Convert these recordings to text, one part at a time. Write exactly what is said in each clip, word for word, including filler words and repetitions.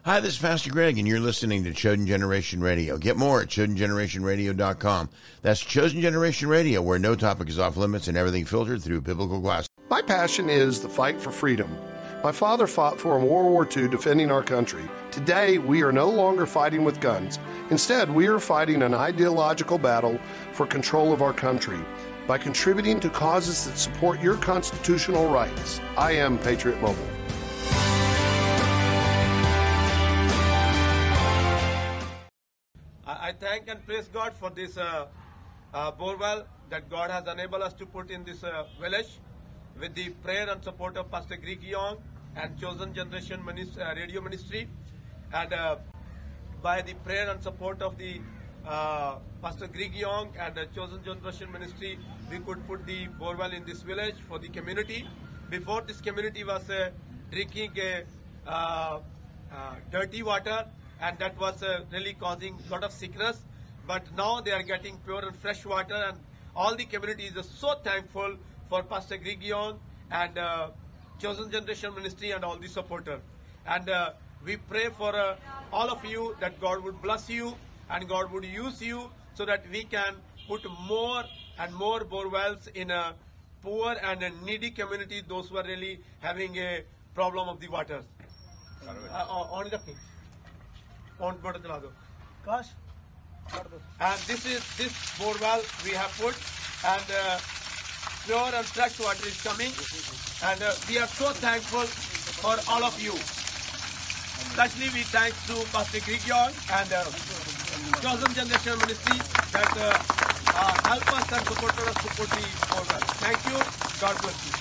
Hi, this is Pastor Greg, and you're listening to Chosen Generation Radio. Get more at chosen generation radio dot com. That's Chosen Generation Radio, where no topic is off limits and everything filtered through biblical glasses. My passion is the fight for freedom. My father fought for in World War Two, defending our country. Today, we are no longer fighting with guns. Instead, we are fighting an ideological battle for control of our country by contributing to causes that support your constitutional rights. I am Patriot Mobile. I thank and praise God for this uh, uh, borewell that God has enabled us to put in this uh, village with the prayer and support of Pastor Greg Young and Chosen Generation Minis- uh, Radio Ministry. And uh, by the prayer and support of the uh, Pastor Greg Young and uh, Chosen Generation Ministry, we could put the borewell in this village for the community. Before, this community was uh, drinking a, uh, uh, dirty water, and that was uh, really causing a lot of sickness. But now they are getting pure and fresh water, and all the community is so thankful for Pastor Greg Young and uh, Chosen Generation Ministry and all the supporters. And uh, we pray for uh, all of you that God would bless you and God would use you so that we can put more and more borewells in a poor and a needy community, those who are really having a problem of the water. Uh, on the thing. On water chला दो. Gosh. And this is this borewell we have put, and uh, pure and fresh water is coming, and uh, we are so thankful for all of you. Especially we thanks to Pastor Greg Young and uh, Chosen Generation Ministry that uh, uh, help us and support us to put the borewell. Thank you. God bless you.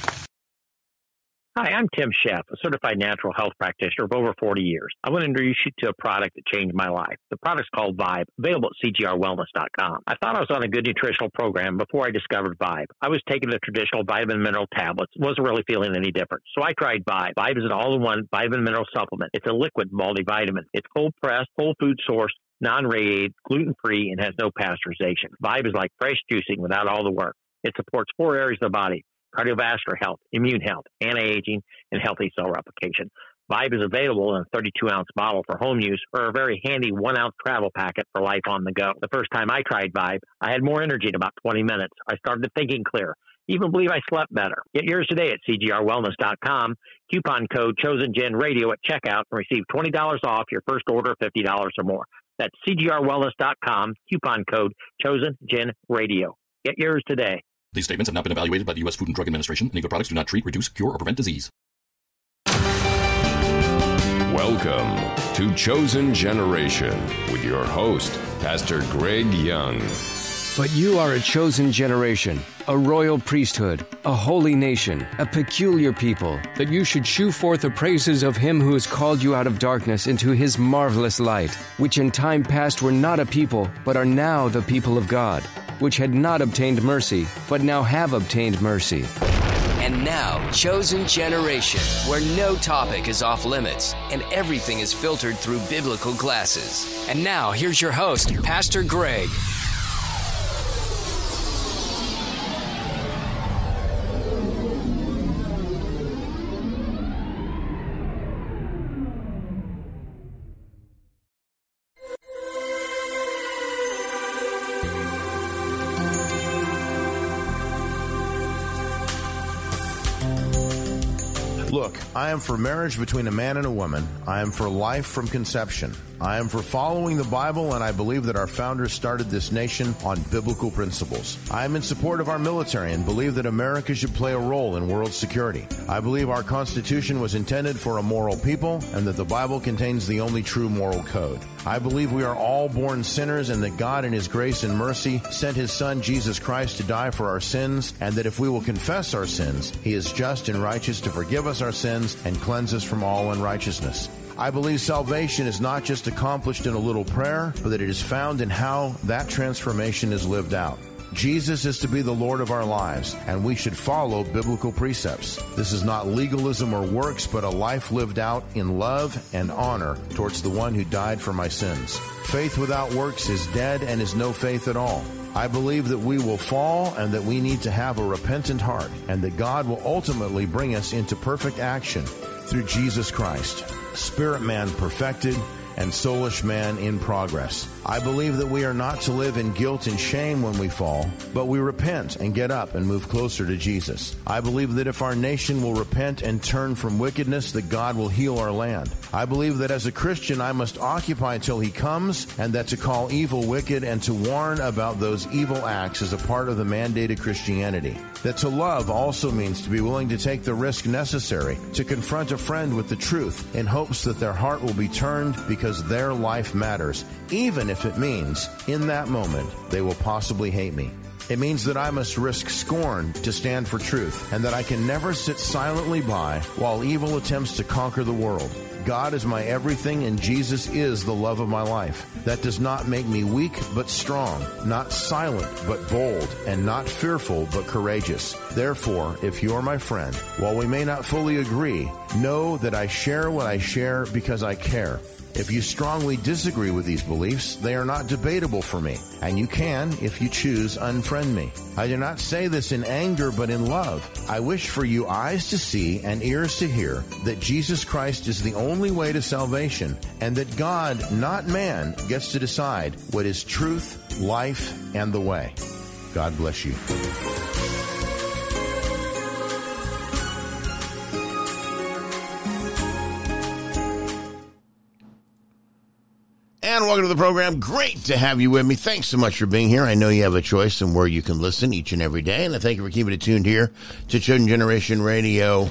Hi, I'm Tim Sheff, a certified natural health practitioner of over forty years. I want to introduce you to a product that changed my life. The product's called Vibe, available at C G R wellness dot com. I thought I was on a good nutritional program before I discovered Vibe. I was taking the traditional vitamin mineral tablets, wasn't really feeling any different. So I tried Vibe. Vibe is an all-in-one vitamin mineral supplement. It's a liquid multivitamin. It's cold-pressed, whole food sourced, non-radiated, gluten-free, and has no pasteurization. Vibe is like fresh juicing without all the work. It supports four areas of the body: cardiovascular health, immune health, anti-aging, and healthy cell replication. Vibe is available in a thirty-two ounce bottle for home use or a very handy one ounce travel packet for life on the go. The first time I tried Vibe, I had more energy in about twenty minutes. I started thinking clear. Even believe I slept better. Get yours today at C G R wellness dot com. Coupon code ChosenGenRadio at checkout and receive twenty dollars off your first order of fifty dollars or more. That's C G R wellness dot com. Coupon code ChosenGenRadio. Get yours today. These statements have not been evaluated by the U S Food and Drug Administration. Any of the products do not treat, reduce, cure, or prevent disease. Welcome to Chosen Generation with your host, Pastor Greg Young. But you are a chosen generation, a royal priesthood, a holy nation, a peculiar people, that you should shew forth the praises of him who has called you out of darkness into his marvelous light, which in time past were not a people, but are now the people of God, which had not obtained mercy, but now have obtained mercy. And now, Chosen Generation, where no topic is off limits and everything is filtered through biblical glasses. And now, here's your host, Pastor Greg. Look, I am for marriage between a man and a woman. I am for life from conception. I am for following the Bible, and I believe that our founders started this nation on biblical principles. I am in support of our military and believe that America should play a role in world security. I believe our Constitution was intended for a moral people and that the Bible contains the only true moral code. I believe we are all born sinners and that God in His grace and mercy sent His Son Jesus Christ to die for our sins, and that if we will confess our sins, He is just and righteous to forgive us our sins and cleanse us from all unrighteousness. I believe salvation is not just accomplished in a little prayer, but that it is found in how that transformation is lived out. Jesus is to be the Lord of our lives, and we should follow biblical precepts. This is not legalism or works, but a life lived out in love and honor towards the one who died for my sins. Faith without works is dead and is no faith at all. I believe that we will fall and that we need to have a repentant heart, and that God will ultimately bring us into perfect action through Jesus Christ. spirit man perfected, and soulish man in progress. I believe that we are not to live in guilt and shame when we fall, but we repent and get up and move closer to Jesus. I believe that if our nation will repent and turn from wickedness, that God will heal our land. I believe that as a Christian, I must occupy till he comes, and that to call evil wicked and to warn about those evil acts is a part of the mandated Christianity. That to love also means to be willing to take the risk necessary to confront a friend with the truth in hopes that their heart will be turned because their life matters, even if it means, in that moment, they will possibly hate me. It means that I must risk scorn to stand for truth, and that I can never sit silently by while evil attempts to conquer the world. God is my everything, and Jesus is the love of my life. That does not make me weak, but strong, not silent, but bold, and not fearful, but courageous. Therefore, if you are my friend, while we may not fully agree, know that I share what I share because I care. If you strongly disagree with these beliefs, they are not debatable for me, and you can, if you choose, unfriend me. I do not say this in anger, but in love. I wish for you eyes to see and ears to hear that Jesus Christ is the only way to salvation, and that God, not man, gets to decide what is truth, life, and the way. God bless you. And welcome to the program. Great to have you with me. Thanks so much for being here. I know you have a choice in where you can listen each and every day, and I thank you for keeping it tuned here to Chosen Generation Radio.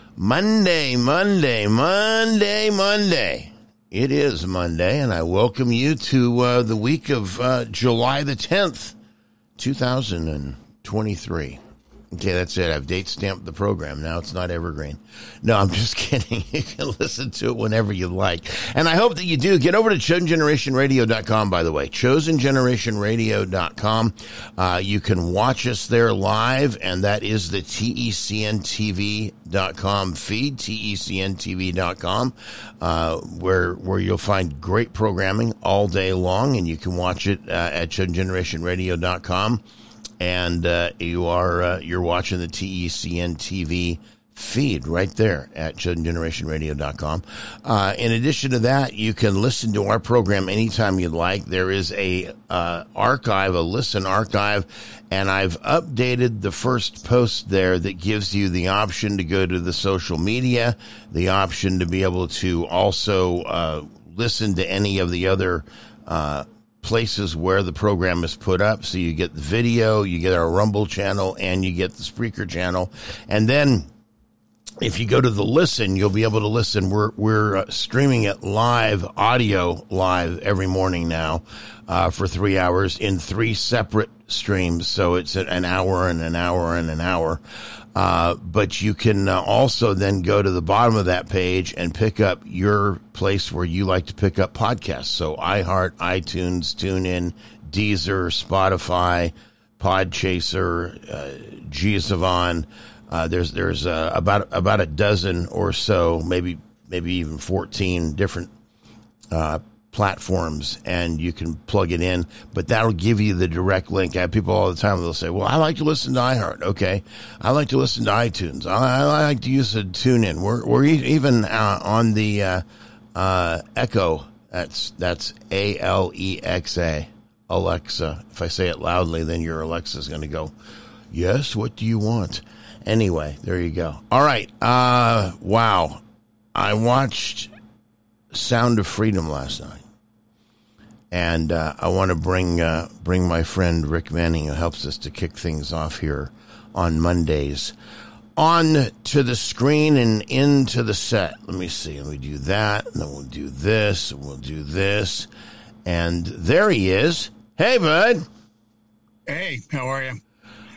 Monday, Monday, Monday, Monday. It is Monday, and I welcome you to uh, the week of uh, July the tenth, two thousand twenty-three. Okay, that's it. I've date stamped the program. Now it's not evergreen. No, I'm just kidding. You can listen to it whenever you like. And I hope that you do. Get over to chosen generation radio dot com, by the way. chosen generation radio dot com. Uh, you can watch us there live, and that is the T E C N T V dot com feed, T E C N T V dot com, uh, where where you'll find great programming all day long, and you can watch it uh, at chosen generation radio dot com. And uh, you are uh, you're watching the T E C N T V feed right there at chosen generation radio dot com. Uh, in addition to that, you can listen to our program anytime you'd like. There is a uh, archive, a listen archive, and I've updated the first post there that gives you the option to go to the social media, the option to be able to also uh, listen to any of the other uh places where the program is put up. So you get the video, you get our Rumble channel, and you get the Spreaker channel. And then if you go to the listen, you'll be able to listen. We're we're uh, streaming it live, audio live every morning now uh, for three hours in three separate streams. So it's an hour and an hour and an hour. Uh, but you can uh, also then go to the bottom of that page and pick up your place where you like to pick up podcasts. So iHeart, iTunes, TuneIn, Deezer, Spotify, Podchaser, uh, G Savon. Uh, there's there's uh, about about a dozen or so, maybe maybe even fourteen different uh, platforms, and you can plug it in. But that'll give you the direct link. I have people all the time, they'll say, well, I like to listen to iHeart. Okay. I like to listen to iTunes. I, I like to use the TuneIn. We're, we're even uh, on the uh, uh, Echo. That's, that's A L E X A, Alexa. If I say it loudly, then your Alexa's going to go, yes, what do you want? Anyway, there you go. All right. Uh, wow. I watched Sound of Freedom last night. And uh, I want to bring uh, bring my friend Rick Manning, who helps us to kick things off here on Mondays, on to the screen and into the set. Let me see. Let me do that, and then we'll do this, and we'll do this. And there he is. Hey, bud. Hey, how are you?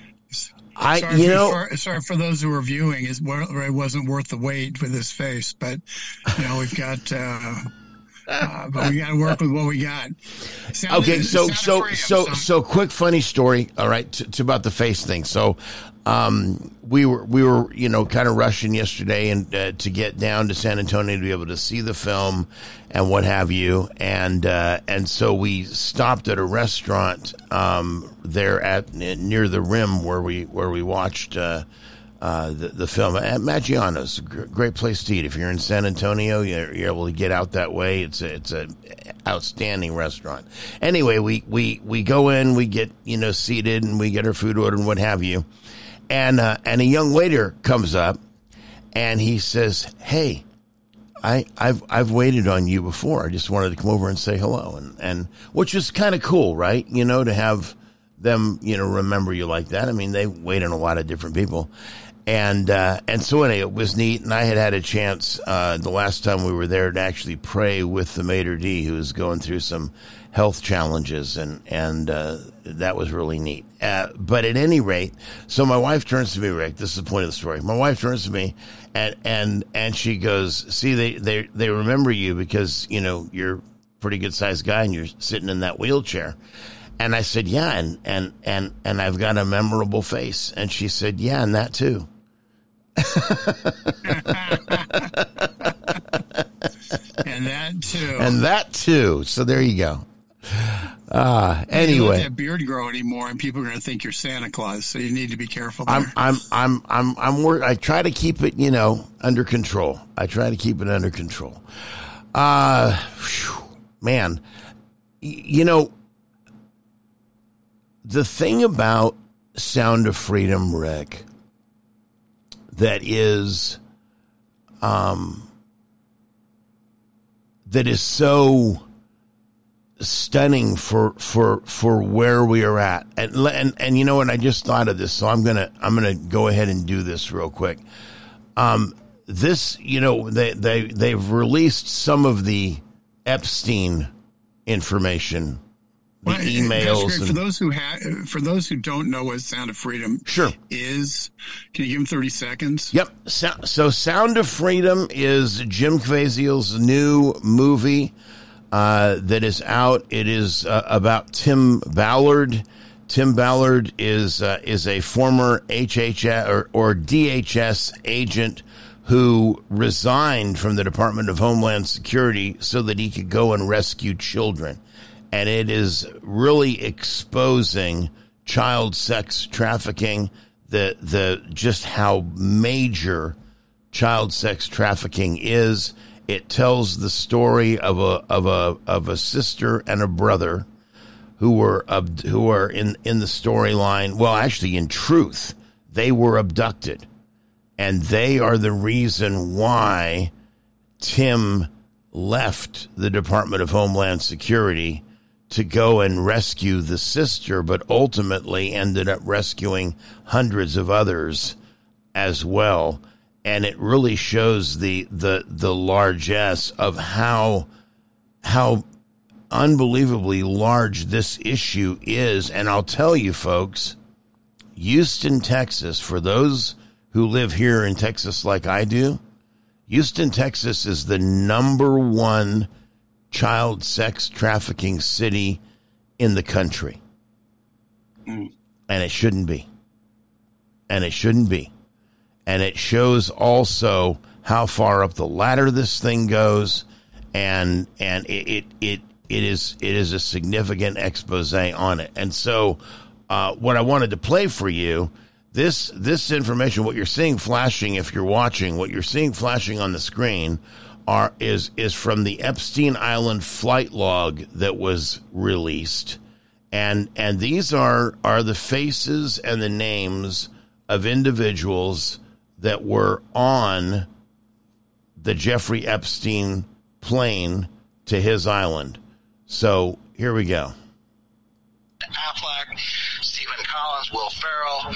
I, sorry, you for, know, for, sorry for those who are viewing. It wasn't worth the wait with his face, but you know we've got. Uh, Uh, but we got to work with what we got. Sound okay, is, so so freedom, so so so quick funny story. All right, to, to about the face thing. So, um, we were we were you know kind of rushing yesterday and uh, to get down to San Antonio to be able to see the film and what have you, and uh, and so we stopped at a restaurant um, there at near the Rim where we where we watched uh, uh, the, the film at Maggiano's, a great place to eat. If you're in San Antonio, you're, you're able to get out that way. It's a, it's a outstanding restaurant. Anyway, we, we, we go in, we get, you know, seated and we get our food ordered and what have you. And, uh, and a young waiter comes up and he says, "Hey, I, I've, I've waited on you before. I just wanted to come over and say hello." And, and which is kind of cool, right? You know, to have them, you know, remember you like that. I mean, they wait on a lot of different people. And, uh, and so anyway, it was neat. And I had had a chance, uh, the last time we were there to actually pray with the maitre d' who was going through some health challenges. And, and, uh, that was really neat. Uh, but at any rate, so my wife turns to me, Rick, this is the point of the story. My wife turns to me and, and, and she goes, "See, they, they, they remember you because, you know, you're a pretty good sized guy and you're sitting in that wheelchair." And I said, "Yeah. And, and, and, and I've got a memorable face." And she said, "Yeah, and that too." And that too. And that too. So there you go. Uh, anyway, you don't let that beard grow anymore, and people are going to think you're Santa Claus. So you need to be careful there. I'm, I'm, I'm, I'm, I'm. Wor- I try to keep it, you know, under control. I try to keep it under control. Uh, whew, man, y- you know, the thing about Sound of Freedom, Rick, that is, um, that is so stunning for, for, for where we are at. And, and, and you know what? I just thought of this, so I'm going to, I'm going to go ahead and do this real quick. Um, this, you know, they, they, they've released some of the Epstein information, the well, emails. Greg, and, for those who ha- for those who don't know what Sound of Freedom sure. is, can you give them thirty seconds? Yep. So, so Sound of Freedom is Jim Caviezel's new movie uh, that is out. It is uh, about Tim Ballard. Tim Ballard is uh, is a former H H S or, or D H S agent who resigned from the Department of Homeland Security so that he could go and rescue children. And it is really exposing child sex trafficking, the the just how major child sex trafficking is. It tells the story of a of a of a sister and a brother who were who are in in the storyline. Well, actually, in truth, they were abducted, and they are the reason why Tim left the Department of Homeland Security to go and rescue the sister, but ultimately ended up rescuing hundreds of others as well. And it really shows the the the largesse of how how unbelievably large this issue is. And I'll tell you, folks, Houston, Texas, for those who live here in Texas like I do, Houston, Texas is the number one child sex trafficking city in the country. Mm. And it shouldn't be. And it shouldn't be. And it shows also how far up the ladder this thing goes. And and it it it, it is it is a significant expose on it. And so uh, what I wanted to play for you, this this information, what you're seeing flashing if you're watching, what you're seeing flashing on the screen Are, is is from the Epstein Island flight log that was released, and and these are are the faces and the names of individuals that were on the Jeffrey Epstein plane to his island. So here we go. Affleck, Stephen Collins, Will Ferrell,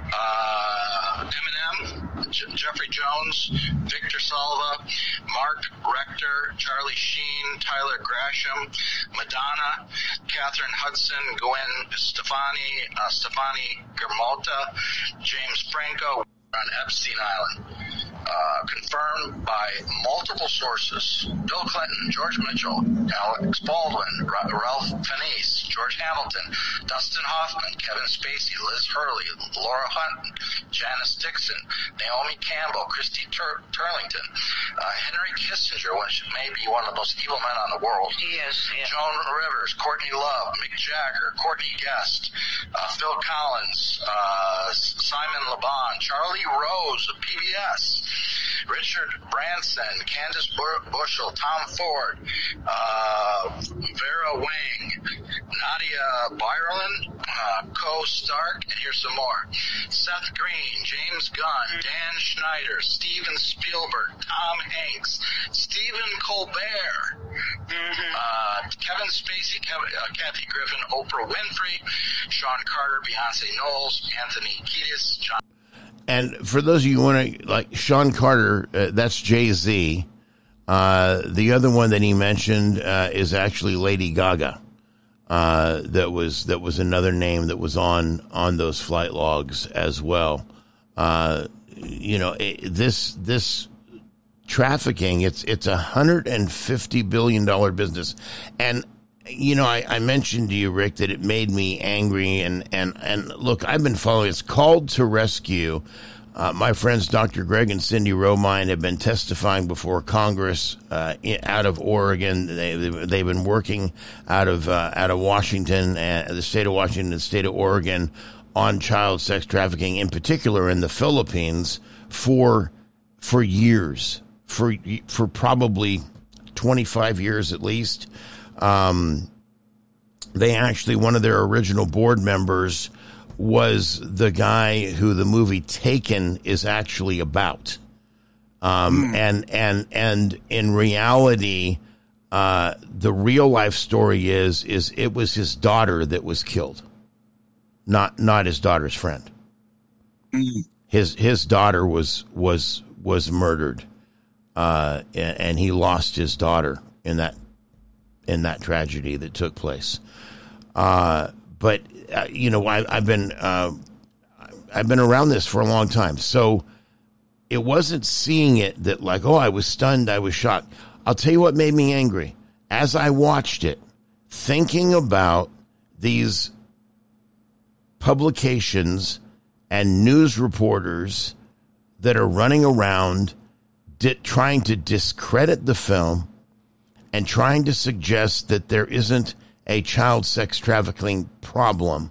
uh, Eminem, J- Jeffrey Jones, Victor Salva, Mark Rector, Charlie Sheen, Tyler Grasham, Madonna, Catherine Hudson, Gwen Stefani, uh, Stefani Germalta, James Franco on Epstein Island. Uh, confirmed confirmed by multiple sources. Bill Clinton, George Mitchell, Alex Baldwin, Ralph Fiennes, George Hamilton, Dustin Hoffman, Kevin Spacey, Liz Hurley, Laura Hunt, Janice Dixon, Naomi Campbell, Christy Tur- Turlington, uh, Henry Kissinger, which may be one of the most evil men on the world. He is. Yeah. Joan Rivers, Courtney Love, Mick Jagger, Courtney Guest, uh, Phil Collins, uh, Simon LeBon, Charlie Rose of P B S, Richard Branson, Candace Bushel, Tom Ford, uh, Vera Wang, Nadia Byerlin, uh, Co Stark, and here's some more. Seth Green, James Gunn, Dan Schneider, Steven Spielberg, Tom Hanks, Stephen Colbert, mm-hmm. uh, Kevin Spacey, Kevin, uh, Kathy Griffin, Oprah Winfrey, Sean Carter, Beyonce Knowles, Anthony Kiedis, John. And for those of you who want to, like Sean Carter, uh, that's Jay-Z. Uh, the other one that he mentioned uh, is actually Lady Gaga. Uh, that was that was another name that was on on those flight logs as well. Uh, you know, it, this this trafficking, it's it's a hundred and fifty billion dollar business, and you know, I, I mentioned to you, Rick, that it made me angry. And, and, and look, I've been following. It's Called to Rescue. Uh, my friends, Doctor Greg and Cindy Romine, have been testifying before Congress uh, out of Oregon. They, they've been working out of uh, out of Washington, uh, the state of Washington, the state of Oregon, on child sex trafficking, in particular in the Philippines, for for years, for for probably twenty-five years at least. Um, they actually, one of their original board members was the guy who the movie Taken is actually about. Um, mm. and, and, and in reality, uh, the real life story is, is it was his daughter that was killed, not, not his daughter's friend. Mm. His, his daughter was, was, was murdered, uh, and, and he lost his daughter in that in that tragedy that took place. Uh, but, uh, you know, I, I've been, uh, I've been around this for a long time. So it wasn't seeing it that like, oh, I was stunned. I was shocked. I'll tell you what made me angry. As I watched it, thinking about these publications and news reporters that are running around di- trying to discredit the film, and trying to suggest that there isn't a child sex trafficking problem.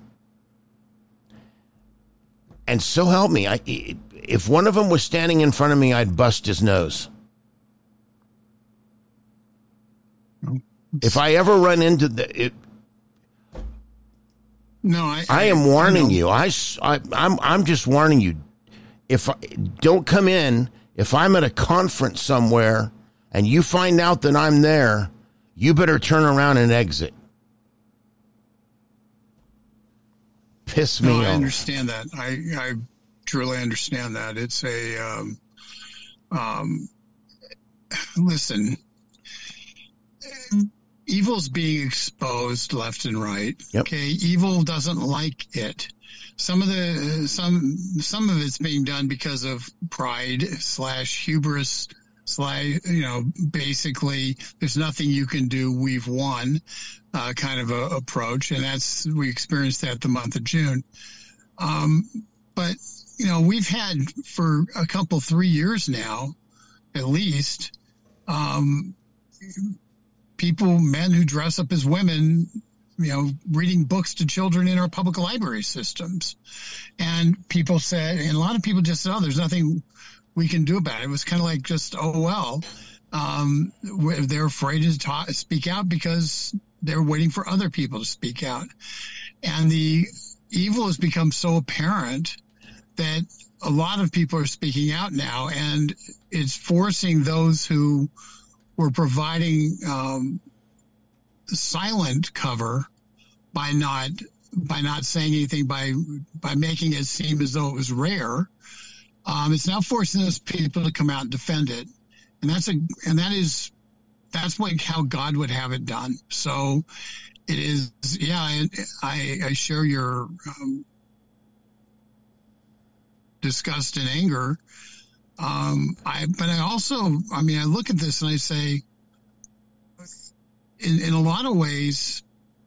And so help me, I, if one of them was standing in front of me, I'd bust his nose. If I ever run into the... It, no, I... I am warning I you. I, I, I'm, I'm just warning you. If I, don't come in, if I'm at a conference somewhere and you find out that I'm there, you better turn around and exit. Piss me no, off. I understand that. I, I truly understand that. It's a, um, um, listen, evil's being exposed left and right. Yep. Okay. Evil doesn't like it. Some of the, some, some of it's being done because of pride slash hubris. Slash, you know, basically, there's nothing you can do. We've won, uh, kind of a approach, and that's we experienced that the month of June. Um, but you know, we've had for a couple, three years now, at least, um, people, men who dress up as women, you know, reading books to children in our public library systems, and people said, and a lot of people just said, "Oh, there's nothing we can do about it." It was kind of like just, oh, well, um, they're afraid to talk, speak out because they're waiting for other people to speak out. And the evil has become so apparent that a lot of people are speaking out now, and it's forcing those who were providing um, silent cover by not by not saying anything, by by making it seem as though it was rare. Um, it's now forcing those people to come out and defend it, and that's a and that is that's what how God would have it done. So it is, yeah. I I, I share your um, disgust and anger Um, I, but I also, I mean, I look at this and I say, in, in a lot of ways,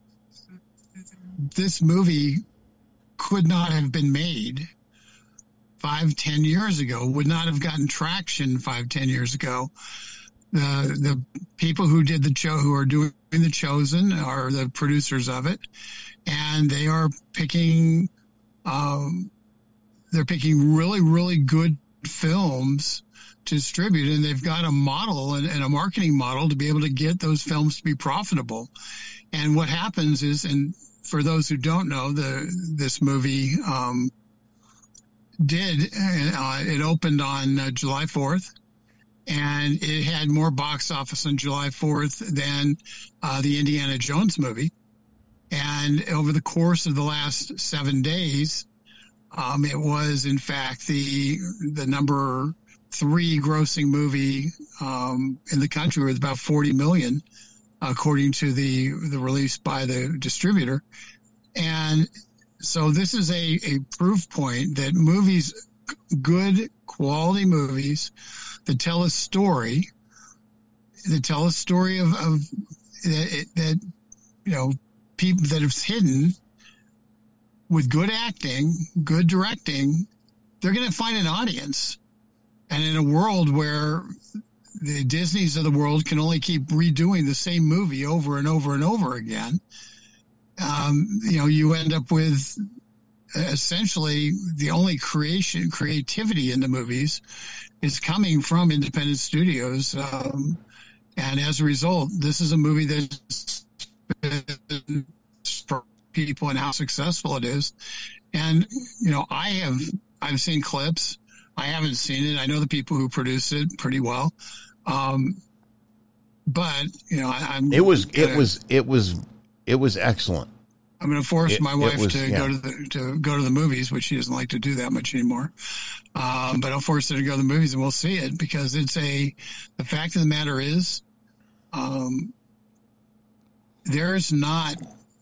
this movie could not have been made five, ten years ago, would not have gotten traction five, ten years ago. The the people who did the show, who are doing The Chosen, are the producers of it, and they are picking, um, they're picking really, really good films to distribute, and they've got a model and, and a marketing model to be able to get those films to be profitable. And what happens is, and for those who don't know, the this movie um, did uh, it opened on uh, July fourth. And it had more box office on July fourth than uh, the Indiana Jones movie. And over the course of the last seven days, um, it was, in fact, the the number three grossing movie um, in the country, with about forty million, according to the, the release by the distributor. And so this is a, a proof point that movies, good quality movies, that tell a story, that tell a story of, of that, that, you know, people that it's hidden with good acting, good directing, they're going to find an audience. And in a world where the Disneys of the world can only keep redoing the same movie over and over and over again, um, you know, you end up with essentially the only creation, creativity in the movies is coming from independent studios. Um, and as a result, this is a movie that's for people and how successful it is. And, you know, I have, I've seen clips. I haven't seen it. I know the people who produce it pretty well. Um, but, you know, I, I'm, it was, gonna, it was, it was, it was excellent. I'm going to force it, my wife was, to yeah. go to the to go to the movies, which she doesn't like to do that much anymore. Um, but I'll force her to go to the movies, and we'll see it, because it's a. The fact of the matter is, um, there's not.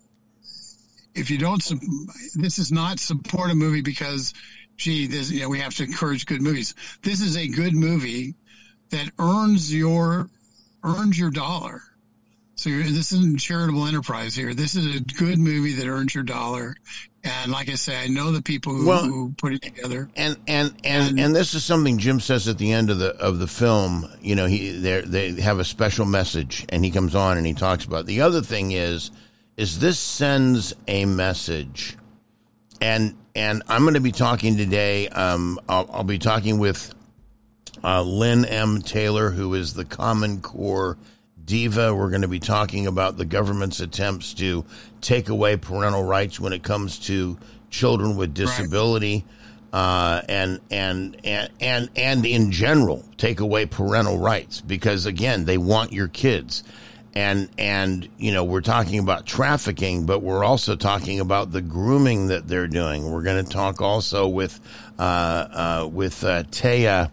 If you don't, this is not support a movie because, gee, this, you know, we have to encourage good movies. This is a good movie that earns your earns your dollar. So this isn't charitable enterprise here. This is a good movie that earns your dollar. And like I say, I know the people who, well, who put it together. And, and, and, and, and this is something Jim says at the end of the, of the film. You know, he, they have a special message, and he comes on and he talks about it. The other thing is, is this sends a message. And, and I'm going to be talking today. Um, I'll, I'll be talking with, uh, Lynn M. Taylor, who is the Common Core diva. We're going to be talking about the government's attempts to take away parental rights when it comes to children with disability, right. uh, and, and and and and in general, take away parental rights, because again, they want your kids, and and you know, we're talking about trafficking, but we're also talking about the grooming that they're doing. We're going to talk also with uh, uh, with uh, Taya.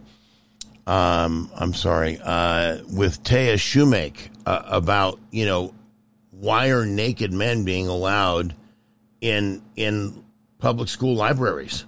Um, I'm sorry, uh, with Taya Shoemake uh, about, you know, why are naked men being allowed in in public school libraries?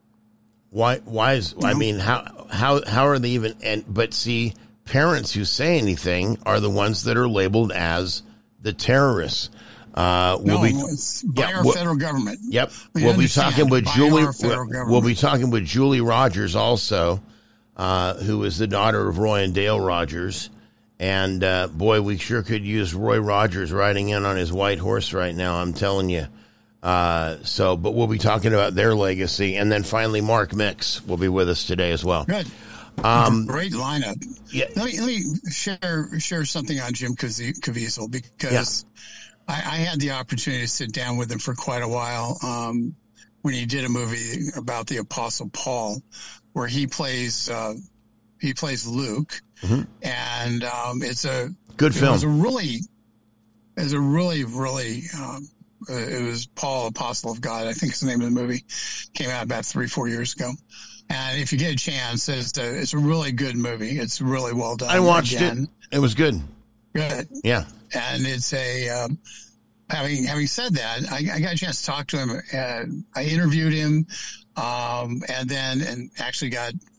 Why? Why is? I mean, how how how are they even? And but see, parents who say anything are the ones that are labeled as the terrorists. Uh, we'll no, be, it's by yeah, our we'll, federal government. Yep, we we'll be talking with Julie. We'll, we'll be talking with Julie Rogers also. Uh, who is the daughter of Roy and Dale Rogers. And, uh, boy, we sure could use Roy Rogers riding in on his white horse right now, I'm telling you. Uh, so, but we'll be talking about their legacy. And then finally, Mark Mix will be with us today as well. Good. Um, Great lineup. Yeah. Let me, let me share, share something on Jim Caviezel, because yeah. I, I had the opportunity to sit down with him for quite a while, um, when he did a movie about the Apostle Paul, where he plays uh, he plays Luke, mm-hmm. and um, it's a good film. It was a really, it was a really, really. Um, uh, it was Paul, Apostle of God, I think is the name of the movie. Came out about three, four years ago. And if you get a chance, it's a, it's a really good movie. It's really well done. I watched again. it. It was good. Good. Yeah. And it's a. Um, Having having said that, I, I got a chance to talk to him. Uh, I interviewed him, um, and then and actually got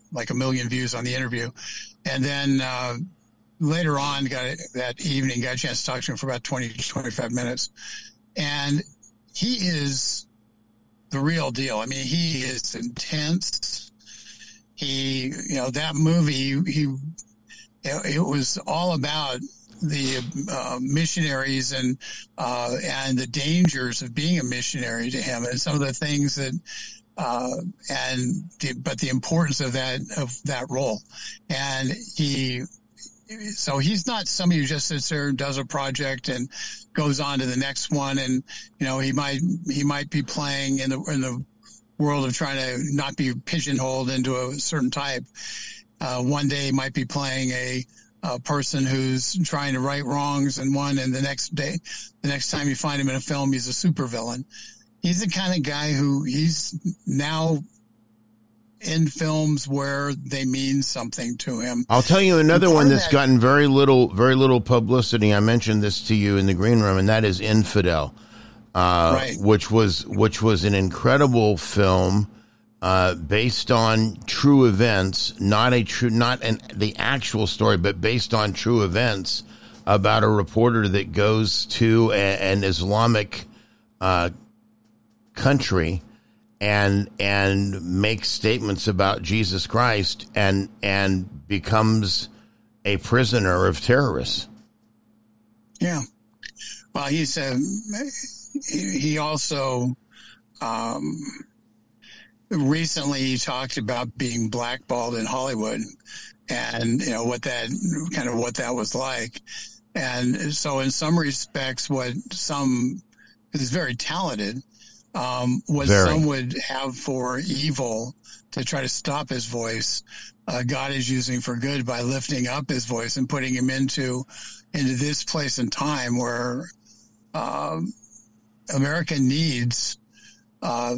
like a million views on the interview. And then uh, later on, got that evening, got a chance to talk to him for about twenty to twenty-five minutes. And he is the real deal. I mean, he is intense. He, you know, that movie, he, it was all about the uh, missionaries and uh, and the dangers of being a missionary to him, and some of the things that uh, and the, but the importance of that of that role. And he, so he's not somebody who just sits there and does a project and goes on to the next one. And you know, he might he might be playing in the in the world of trying to not be pigeonholed into a certain type. Uh, one day he might be playing a a person who's trying to right wrongs and one, and the next day, the next time you find him in a film, he's a supervillain. He's the kind of guy who he's now in films where they mean something to him. I'll tell you another one that's that, gotten very little, very little publicity. I mentioned this to you in the green room, and that is Infidel, uh, right. which was, which was an incredible film. Uh, based on true events, not a true, not an, the actual story, but based on true events about a reporter that goes to a, an Islamic uh, country and and makes statements about Jesus Christ and and becomes a prisoner of terrorists. Yeah, well, he's a, he also. Um, Recently, he talked about being blackballed in Hollywood, and you know what that kind of what that was like. And so, in some respects, what some is very talented, um, what very. some would have for evil to try to stop his voice, uh, God is using for good by lifting up his voice and putting him into into this place and time where uh, America needs. Uh,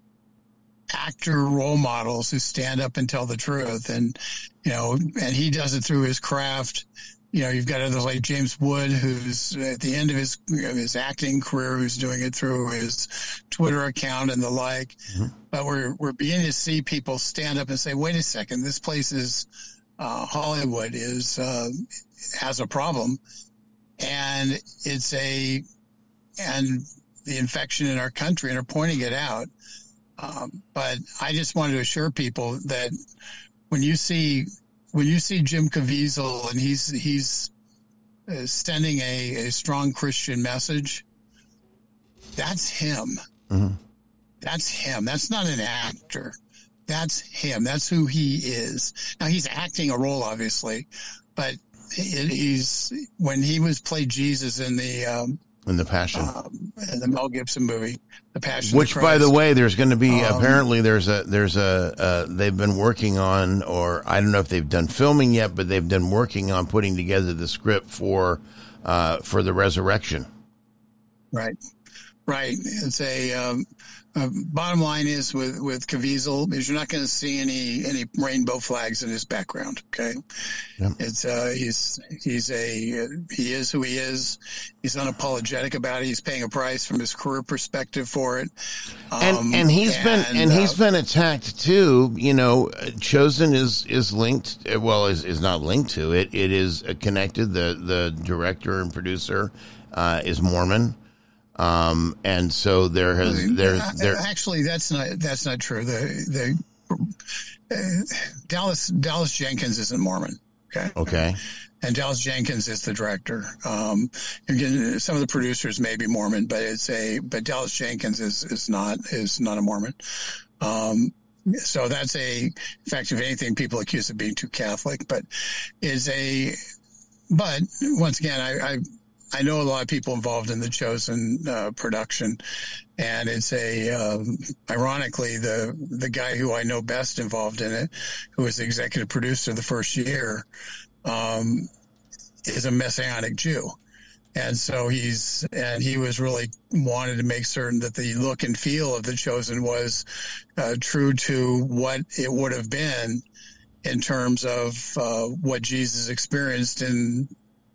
actor role models who stand up and tell the truth. And, you know, and he does it through his craft. You know, you've got others like James Wood, who's at the end of his, of his acting career, who's doing it through his Twitter account and the like. Mm-hmm. But we're, we're beginning to see people stand up and say, wait a second, this place is, uh, Hollywood is, uh, has a problem. And it's a, and the infection in our country, and are pointing it out. Um, but I just wanted to assure people that when you see when you see Jim Caviezel and he's he's uh, sending a, a strong Christian message, that's him. Mm-hmm. That's him. That's not an actor. That's him. That's who he is. Now he's acting a role, obviously, but it, he's when he was played Jesus in the. Um, In the Passion, um, in the Mel Gibson movie, The Passion. Which, by the way, there's going to be um, apparently there's a there's a uh, they've been working on, or I don't know if they've done filming yet, but they've been working on putting together the script for uh, for the resurrection. Right, right. It's a um, uh, bottom line is with with Caviezel is you're not going to see any any rainbow flags in his background. Okay, yep. it's uh, he's he's a he is who he is. He's unapologetic about it. He's paying a price from his career perspective for it. Um, and and he's and, been and uh, he's been attacked too. You know, Chosen is is linked. Well, is is not linked to it. It is connected. The the director and producer uh, is Mormon. Um, and so there has, there, there, actually, that's not, that's not true. The, the, uh, Dallas, Dallas Jenkins isn't Mormon. Okay. Okay. And Dallas Jenkins is the director. Um, again, some of the producers may be Mormon, but it's a, but Dallas Jenkins is, is not, is not a Mormon. Um, so that's a, in fact, if anything, people accuse of being too Catholic, but is a, but once again, I, I, I know a lot of people involved in the Chosen uh, production, and it's a um, ironically the the guy who I know best involved in it, who was the executive producer the first year, um, is a Messianic Jew, and so he's and he was really wanted to make certain that the look and feel of the Chosen was uh, true to what it would have been in terms of uh, what Jesus experienced in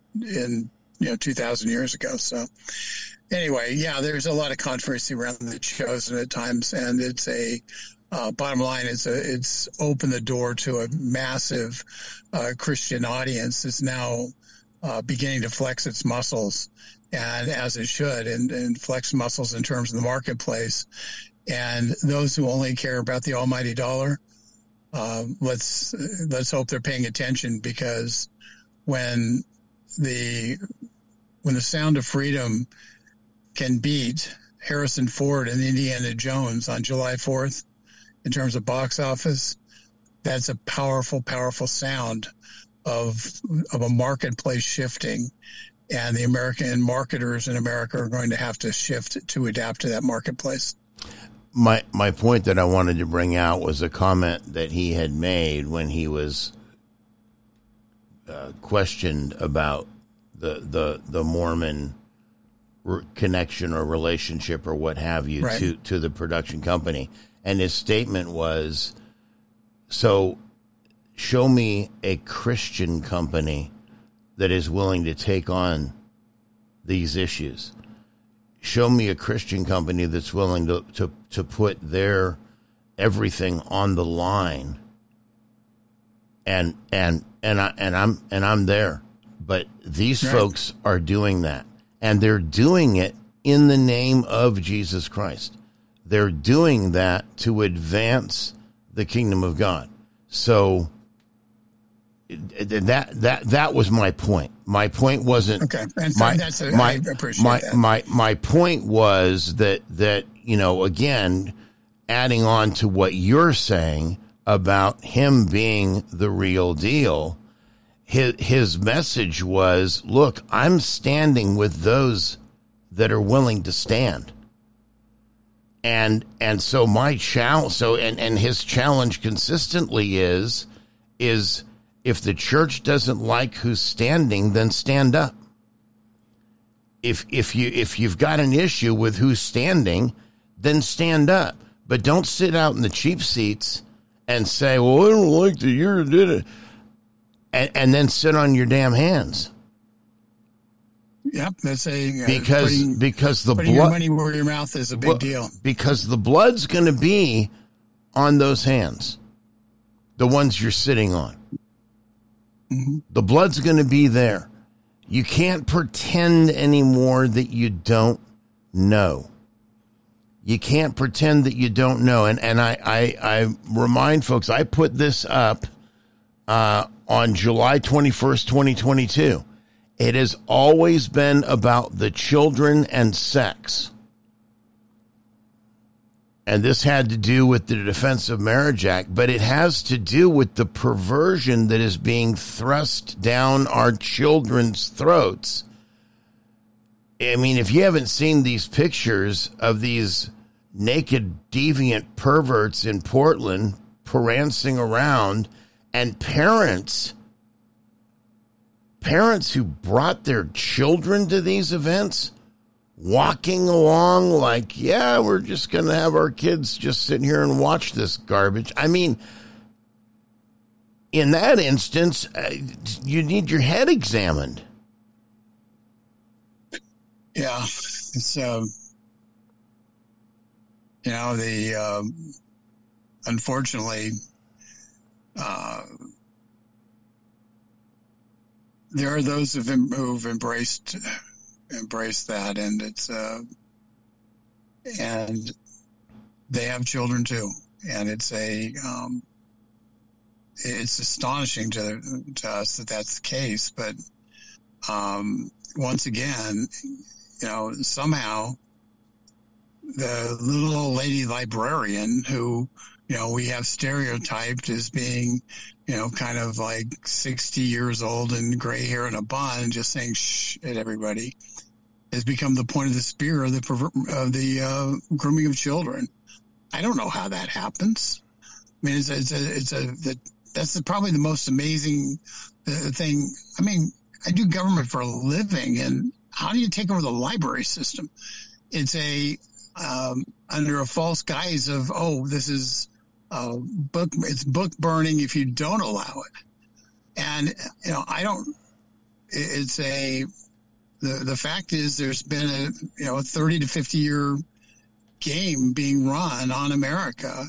in. you know, two thousand years ago. So anyway, yeah, there's a lot of controversy around the Chosen at times, and it's a, uh, bottom line is uh, it's opened the door to a massive uh, Christian audience that's now uh, beginning to flex its muscles, and as it should, and, and flex muscles in terms of the marketplace. And those who only care about the almighty dollar, uh, let's let's hope they're paying attention, because when the when the sound of freedom can beat Harrison Ford and Indiana Jones on July fourth in terms of box office, that's a powerful, powerful sound of of a marketplace shifting, and the American marketers in America are going to have to shift to adapt to that marketplace. My my point that I wanted to bring out was a comment that he had made when he was uh, questioned about the the the Mormon re- connection or relationship or what have you right. to to the production company, and his statement was, "So, show me a Christian company that is willing to take on these issues. Show me a Christian company that's willing to, to, to put their everything on the line." And and and I and I'm and I'm there. But these right. folks are doing that. And they're doing it in the name of Jesus Christ. They're doing that to advance the kingdom of God. So that that that was my point. My point wasn't okay. And my, that's a, my, I appreciate my, that. my my point was that that you know, again, adding on to what you're saying about him being the real deal, his his message was, look, I'm standing with those that are willing to stand. And and so my challenge so and, and his challenge consistently is is if the church doesn't like who's standing, then stand up. If if you if you've got an issue with who's standing, then stand up. But don't sit out in the cheap seats and say, "Well, I don't like the year did it," and, and then sit on your damn hands. Yep, that's a uh, because putting, because the putting blood, your money where your mouth is a big well, deal. Because the blood's going to be on those hands, the ones you're sitting on. Mm-hmm. The blood's going to be there. You can't pretend anymore that you don't know. You can't pretend that you don't know. And and I, I, I remind folks, I put this up uh, on July twenty-first, twenty twenty-two. It has always been about the children and sex. And this had to do with the Defense of Marriage Act, but it has to do with the perversion that is being thrust down our children's throats. I mean, if you haven't seen these pictures of these naked, deviant perverts in Portland prancing around, and parents, parents who brought their children to these events, walking along like, yeah, we're just going to have our kids just sit here and watch this garbage. I mean, in that instance, uh, you need your head examined. Yeah, it's, um, you know, the, um, unfortunately, uh, there are those who've, who've embraced embrace that, and it's uh and they have children too, and it's a um it's astonishing to to us that that's the case. But um once again, you know, somehow the little old lady librarian who, you know, we have stereotyped as being, you know, kind of like sixty years old and gray hair and a bun and just saying shh at everybody, has become the point of the spear of the perver- of the uh, grooming of children. I don't know how that happens. I mean, it's, it's a, it's a, the, that's the, probably the most amazing uh, thing. I mean, I do government for a living, and how do you take over the library system? It's a, um, under a false guise of, oh, this is uh book, it's book burning if you don't allow it. And, you know, I don't, it's a, The the fact is there's been a, you know, a thirty to fifty year game being run on America,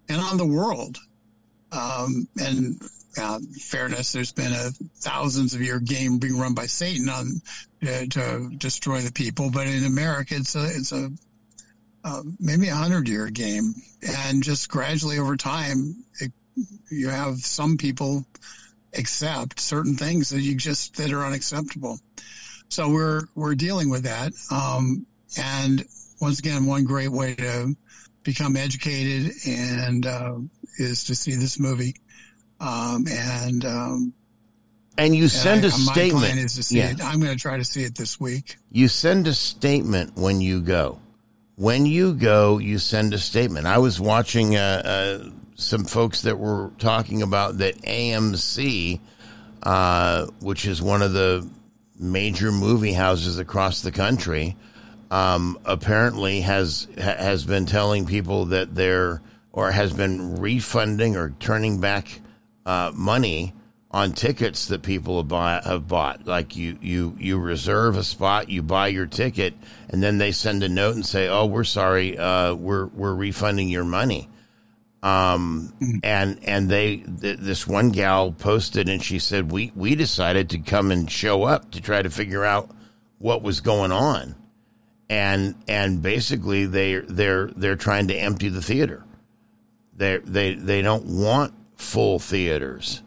and on the world. Um, and uh, fairness, there's been a thousands of year game being run by Satan on uh, to destroy the people, but in America, it's a it's a uh, maybe a hundred year game, and just gradually over time, it, you have some people accept certain things that you just that are unacceptable. So we're we're dealing with that, um, and once again, one great way to become educated and uh, is to see this movie, um, and um, and you send and a I, statement. My plan is to see yeah. it. I'm going to try to see it this week. You send a statement when you go. When you go, you send a statement. I was watching uh, uh, some folks that were talking about that A M C, uh, which is one of the major movie houses across the country, um, apparently has has been telling people that they're or has been refunding or turning back uh, money on tickets that people have, buy, have bought. Like you, you, you reserve a spot, you buy your ticket, and then they send a note and say, "Oh, we're sorry, uh, we're we're refunding your money." Um, and and they th- this one gal posted, and she said, "We we decided to come and show up to try to figure out what was going on." And and basically they they're they're trying to empty the theater. They they they don't want full theaters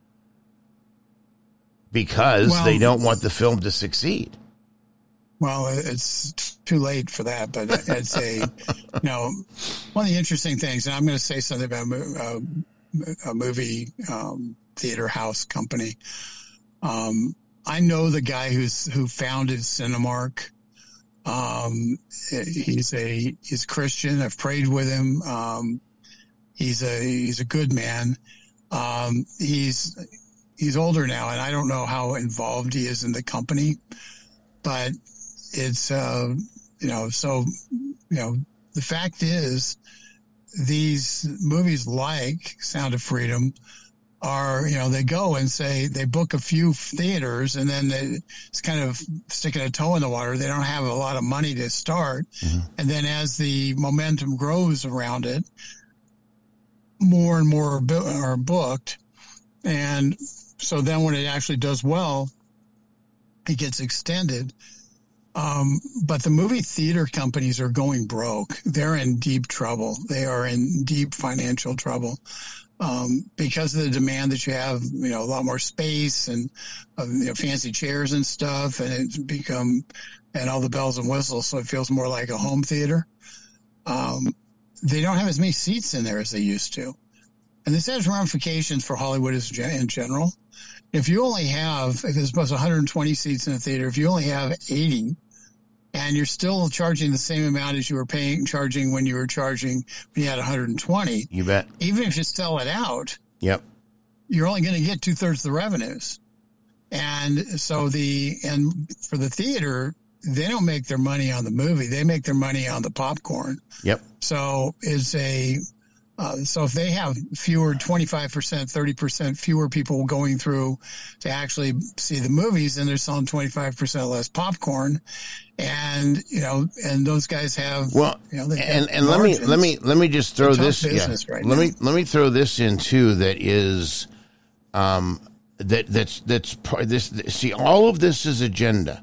because well, they don't want the film to succeed. Well, it's too late for that, but it's a you know one of the interesting things, and I'm going to say something about a, a movie um, theater house company. Um, I know the guy who's who founded Cinemark. Um, he's a, he's Christian. I've prayed with him. Um, he's a, he's a good man. Um, he's, he's older now, and I don't know how involved he is in the company, but it's, uh, you know, so, you know, the fact is these movies like Sound of Freedom are, you know, they go and say they book a few theaters and then they, it's kind of sticking a toe in the water. They don't have a lot of money to start. Mm-hmm. And then as the momentum grows around it, more and more are booked. And so then when it actually does well, it gets extended. Um, but the movie theater companies are going broke. They're in deep trouble. They are in deep financial trouble. Um, because of the demand that you have, you know, a lot more space and, uh, you know, fancy chairs and stuff, and it's become, and all the bells and whistles, so it feels more like a home theater. Um, they don't have as many seats in there as they used to. And this has ramifications for Hollywood in general. If you only have, if there's supposed one hundred twenty seats in a theater, if you only have eighty, and you're still charging the same amount as you were paying, charging when you were charging when you had one hundred twenty. You bet. Even if you sell it out, yep, you're only going to get two thirds of the revenues. And so the, and for the theater, they don't make their money on the movie. They make their money on the popcorn. Yep. So it's a, Uh, so if they have fewer, twenty-five percent, thirty percent fewer people going through to actually see the movies, then they're selling twenty-five percent less popcorn. And, you know, and those guys have, well, you know, and, and let me, let me, let me just throw this, yeah, right let now. me, let me throw this in too. That is, um, that, that's, that's part this, see, all of this is agenda.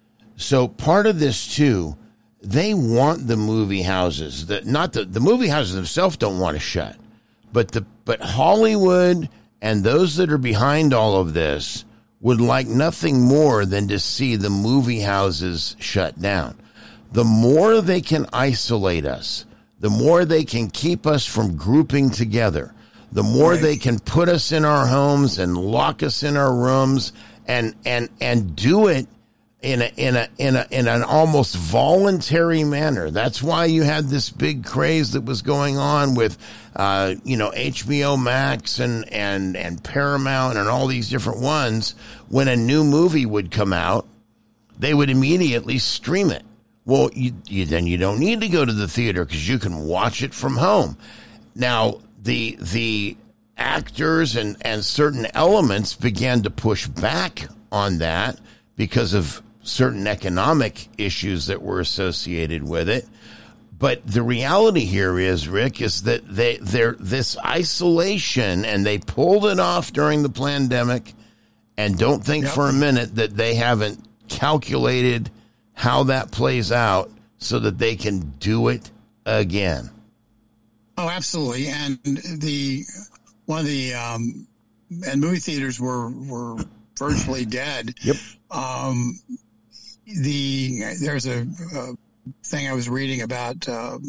So part of this too, they want the movie houses that not the, the movie houses themselves don't want to shut, but the, but Hollywood and those that are behind all of this would like nothing more than to see the movie houses shut down. The more they can isolate us, the more they can keep us from grouping together, the more right. they can put us in our homes and lock us in our rooms and, and, and do it in a, in a, in a, in an almost voluntary manner. That's why you had this big craze that was going on with, uh, you know, H B O Max and, and, and Paramount and all these different ones. When a new movie would come out, they would immediately stream it. Well, you, you then you don't need to go to the theater because you can watch it from home. Now, the, the actors and, and certain elements began to push back on that because of certain economic issues that were associated with it. But the reality here is, Rick, is that they they're this isolation, and they pulled it off during the pandemic, and don't think yep. for a minute that they haven't calculated how that plays out so that they can do it again. Oh, absolutely. And the one of the um, and movie theaters were were virtually dead. Yep. Um, the there's a, a thing I was reading about uh,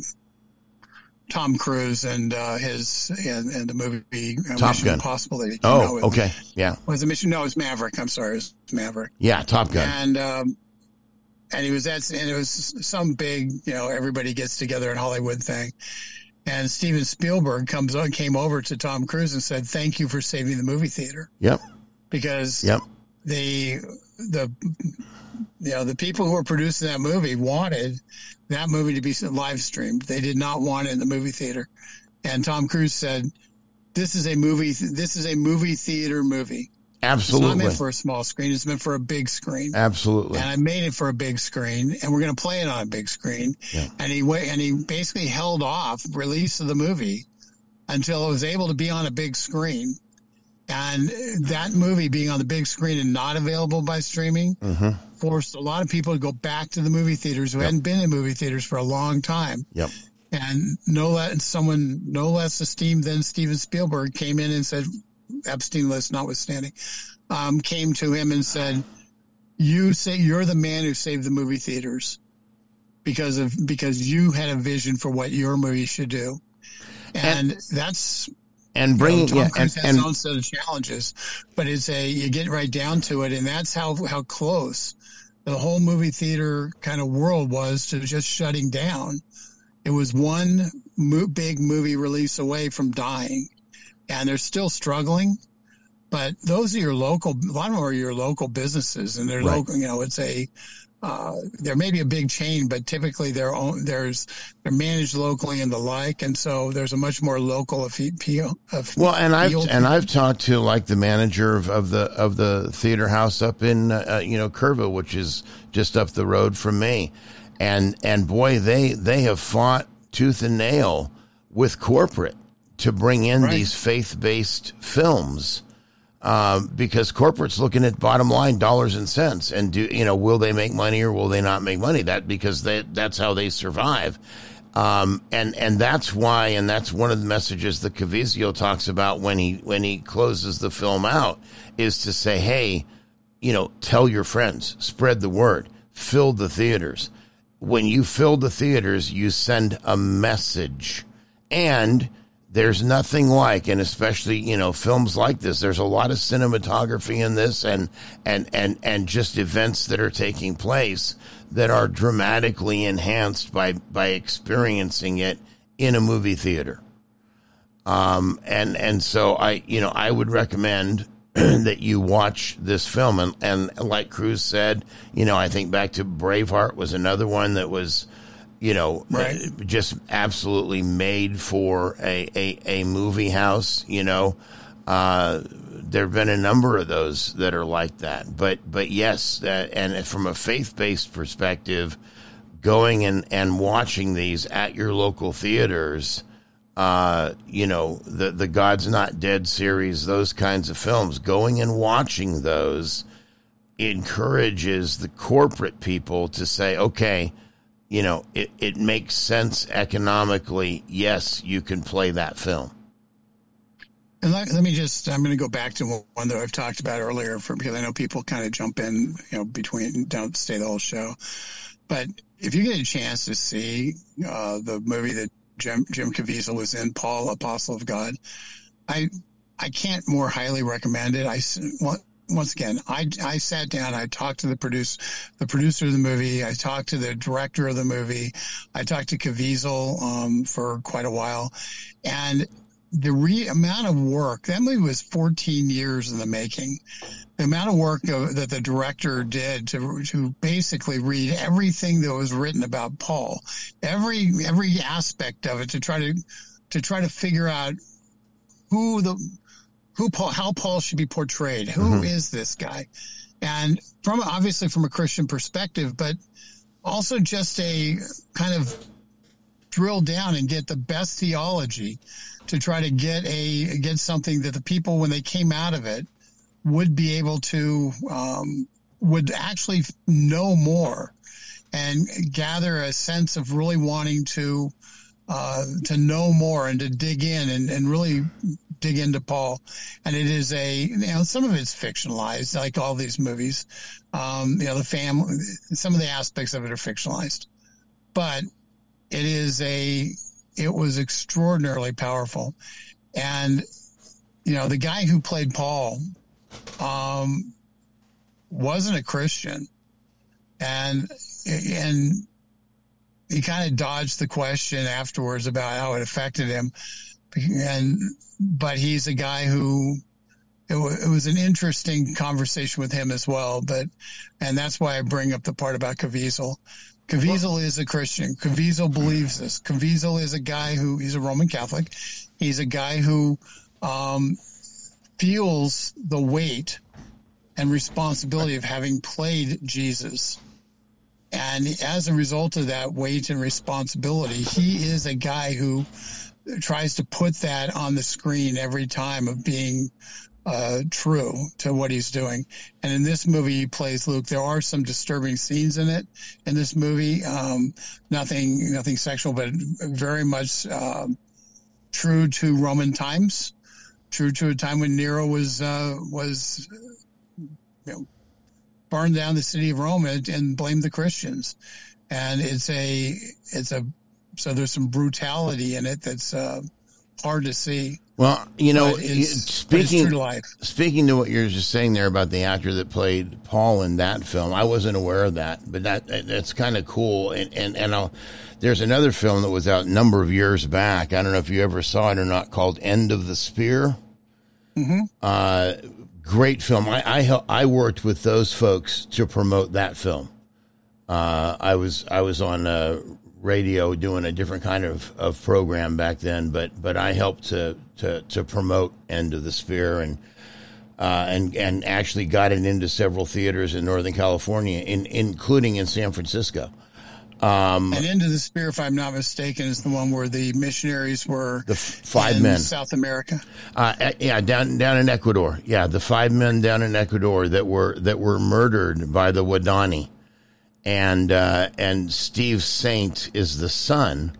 Tom Cruise and uh, his and, and the movie uh, Top Mission Gun. Impossible. That he came oh, out with. okay, yeah. Was it Mission? No, it was Maverick. I'm sorry, it was Maverick. Yeah, Top Gun. And um, and he was at and it was some big, you know, everybody gets together in Hollywood thing. And Steven Spielberg comes on, came over to Tom Cruise and said, "Thank you for saving the movie theater." Yep. Because yep. the the you know the people who were producing that movie wanted that movie to be live streamed. They did not want it in the movie theater. And Tom Cruise said, "This is a movie. This is a movie theater movie. Absolutely. It's not meant for a small screen. It's meant for a big screen. Absolutely. And I made it for a big screen, and we're going to play it on a big screen." Yeah. And he wait, and he basically held off release of the movie until it was able to be on a big screen. And that movie being on the big screen and not available by streaming mm-hmm. forced a lot of people to go back to the movie theaters who yep. hadn't been in movie theaters for a long time. Yep. And no less someone no less esteemed than Steven Spielberg came in and said, Epstein list notwithstanding, um, came to him and said, "You say you're the man who saved the movie theaters because of because you had a vision for what your movie should do," and, and that's and bringing you know, Tom yeah, Cruise and, has and his own set of challenges, but it's a you get right down to it, and that's how how close the whole movie theater kind of world was to just shutting down. It was one mo- big movie release away from dying. And they're still struggling, but those are your local. A lot of them are your local businesses, and they're right. local. You know, it's a uh, there may be a big chain, but typically they're own, there's they're managed locally and the like, and so there's a much more local appeal. Well, and I've and I've talked to like the manager of, of the of the theater house up in uh, you know Curva, which is just up the road from me, and and boy, they they have fought tooth and nail with corporate to bring in right. these faith-based films, uh, because corporate's looking at bottom line dollars and cents, and do you know will they make money or will they not make money? That because they, that's how they survive, um, and and that's why, and that's one of the messages that Caviezel talks about when he when he closes the film out, is to say, hey, you know, tell your friends, spread the word, fill the theaters. When you fill the theaters, you send a message, and there's nothing like, and especially, you know, films like this, there's a lot of cinematography in this and, and, and, and just events that are taking place that are dramatically enhanced by, by experiencing it in a movie theater. Um, and, and so I, you know, I would recommend that you watch this film. And, and like Cruise said, you know, I think back to Braveheart was another one that was, you know, right. just absolutely made for a, a, a movie house, you know. Uh, there have been a number of those that are like that. But, but yes, uh, and from a faith-based perspective, going and, and watching these at your local theaters, uh, you know, the, the God's Not Dead series, those kinds of films, going and watching those encourages the corporate people to say, okay, you know, it, it makes sense economically. Yes, you can play that film. And let, let me just, I'm going to go back to one that I've talked about earlier for, because I know people kind of jump in, you know, between, don't stay the whole show. But if you get a chance to see uh, the movie that Jim, Jim Caviezel was in, Paul, Apostle of God, I I can't more highly recommend it. I, once again, I, I sat down, I talked to the produce, the producer of the movie, I talked to the director of the movie, I talked to Caviezel um, for quite a while, and the re- amount of work, that movie was fourteen years in the making. The amount of work of, that the director did to to basically read everything that was written about Paul, every every aspect of it, to try to to try to figure out who the who Paul, how Paul should be portrayed. Who mm-hmm. is this guy? And from obviously from a Christian perspective, but also just a kind of drill down and get the best theology to try to get a get something that the people, when they came out of it, would be able to um, would actually know more and gather a sense of really wanting to uh, to know more and to dig in and, and really dig into Paul. And it is a, you know, some of it's fictionalized, like all these movies. Um, you know, the family, some of the aspects of it are fictionalized, but it is a, it was extraordinarily powerful. And, you know, the guy who played Paul, um, wasn't a Christian, and, and he kind of dodged the question afterwards about how it affected him. And, but he's a guy who, it, w- it was an interesting conversation with him as well. But, and that's why I bring up the part about Caviezel. Caviezel is a Christian. Caviezel believes this. Caviezel is a guy who, he's a Roman Catholic. He's a guy who, um, feels the weight and responsibility of having played Jesus. And as a result of that weight and responsibility, he is a guy who tries to put that on the screen every time of being uh, true to what he's doing. And in this movie, he plays Luke. There are some disturbing scenes in it, in this movie. Um, nothing, nothing sexual, but very much uh, true to Roman times, true to a time when Nero was, uh, was, you know, burned down the city of Rome and, and blamed the Christians. And it's a, it's a, so there's some brutality in it that's uh, hard to see. Well, you know, it's, speaking true to life. speaking to what you're just saying there about the actor that played Paul in that film, I wasn't aware of that, but that that's kind of cool. And and, and I'll, there's another film that was out a number of years back. I don't know if you ever saw it or not, called End of the Spear. Mm-hmm. Uh, great film. I, I I worked with those folks to promote that film. Uh, I was I was on uh, radio doing a different kind of, of program back then, but but I helped to to, to promote End of the Spear and uh, and and actually got it into several theaters in Northern California, in, including in San Francisco. Um, and End of the Spear, if I'm not mistaken, is the one where the missionaries were the f- five in men South America. Uh, yeah, down down in Ecuador. Yeah, the five men down in Ecuador that were that were murdered by the Wadani, and uh, and Steve Saint is the son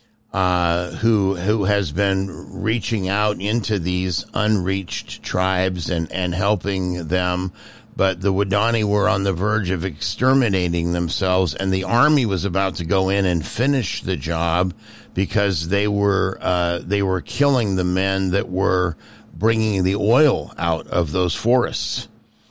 uh, who who has been reaching out into these unreached tribes and, and helping them. But the Wadani were on the verge of exterminating themselves, and the army was about to go in and finish the job because they were uh, they were killing the men that were bringing the oil out of those forests.